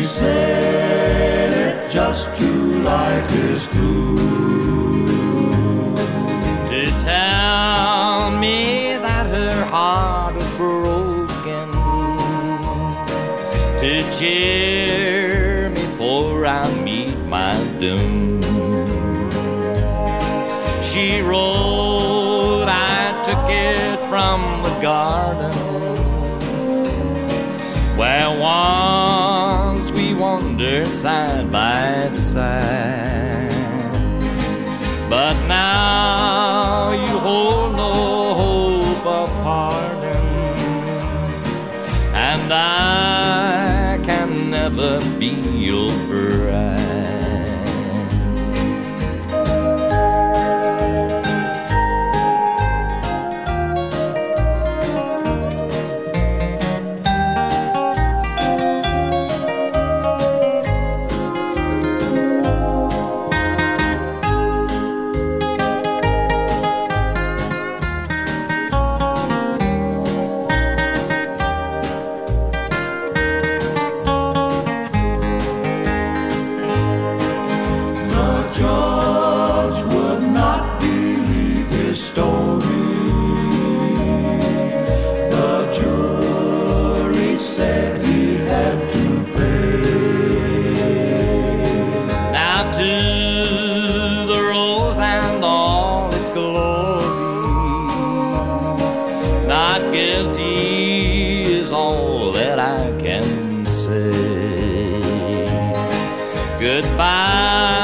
said it just to light his gloom, to tell me that her heart was broken, to cheer me for I meet my doom. She wrote, I took it from the garden where once we wandered side by side. But now you hold no hope of pardon, and I can never be your bride. George would not believe his story. The jury said he'd have to pay. Now to the rose and all its glory, not guilty is all that I can say. Goodbye,